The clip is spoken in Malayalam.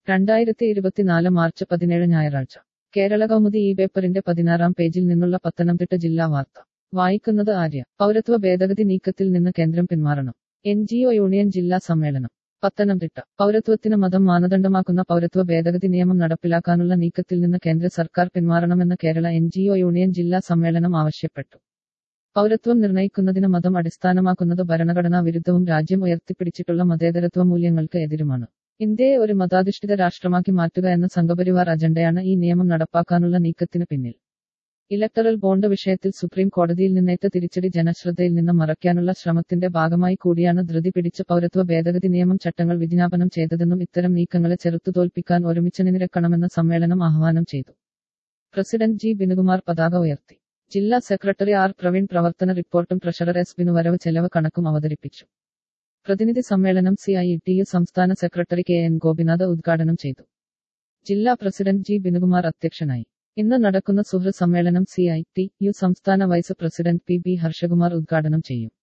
2024 മാർച്ച് 17 ഞായറാഴ്ച കേരള കൗമുദി ഈ പേപ്പറിന്റെ 16-ാം പേജിൽ നിന്നുള്ള പത്തനംതിട്ട ജില്ലാ വാർത്ത വായിക്കുന്നത് ആര്യ. പൗരത്വ ഭേദഗതി നീക്കത്തിൽ നിന്ന് കേന്ദ്രം പിന്മാറണം. NGO യൂണിയൻ ജില്ലാ സമ്മേളനം പത്തനംതിട്ട. പൗരത്വത്തിന് മതം മാനദണ്ഡമാക്കുന്ന പൗരത്വ ഭേദഗതി നിയമം നടപ്പിലാക്കാനുള്ള നീക്കത്തിൽ നിന്ന് കേന്ദ്ര സർക്കാർ പിന്മാറണമെന്ന് കേരള NGO യൂണിയൻ ജില്ലാ സമ്മേളനം ആവശ്യപ്പെട്ടു. പൗരത്വം നിർണയിക്കുന്നതിന് മതം അടിസ്ഥാനമാക്കുന്നത് ഭരണഘടനാ വിരുദ്ധവും രാജ്യം ഉയർത്തിപ്പിടിച്ചിട്ടുള്ള മതേതരത്വ മൂല്യങ്ങൾക്ക് എതിരുമാണ്. ഇന്ത്യയെ ഒരു മതാധിഷ്ഠിത രാഷ്ട്രമാക്കി മാറ്റുക എന്ന സംഘപരിവാർ അജണ്ടയാണ് ഈ നിയമം നടപ്പാക്കാനുള്ള നീക്കത്തിന് പിന്നിൽ. ഇലക്ടറൽ ബോണ്ട് വിഷയത്തിൽ സുപ്രീം കോടതിയിൽ നിന്നേറ്റ തിരിച്ചടി ജനശ്രദ്ധയിൽ നിന്ന് മറയ്ക്കാനുള്ള ശ്രമത്തിന്റെ ഭാഗമായി കൂടിയാണ് ധൃതി പിടിച്ച പൗരത്വ ഭേദഗതി നിയമം ചട്ടങ്ങൾ വിജ്ഞാപനം ചെയ്തതെന്നും ഇത്തരം നീക്കങ്ങളെ ചെറുത്തുതോൽപ്പിക്കാൻ ഒരുമിച്ചണിനിരക്കണമെന്ന് സമ്മേളനം ആഹ്വാനം ചെയ്തു. President G. ബിനുകുമാർ പതാക ഉയർത്തി. ജില്ലാ സെക്രട്ടറി R. പ്രവീൺ പ്രവർത്തന റിപ്പോർട്ടും ട്രഷറർ S. ബിനു വരവ് ചെലവ് കണക്കും അവതരിപ്പിച്ചു. പ്രതിനിധി സമ്മേളനം CITU സംസ്ഥാന സെക്രട്ടറി KN ഗോപിനാഥ് ഉദ്ഘാടനം ചെയ്തു. ജില്ലാ പ്രസിഡന്റ് G. ബിനുകുമാർ അധ്യക്ഷനായി. ഇന്ന് നടക്കുന്ന സുഹൃത്ത് സമ്മേളനം CITU സംസ്ഥാന vice president P. B. Harshakumar ഉദ്ഘാടനം ചെയ്യും.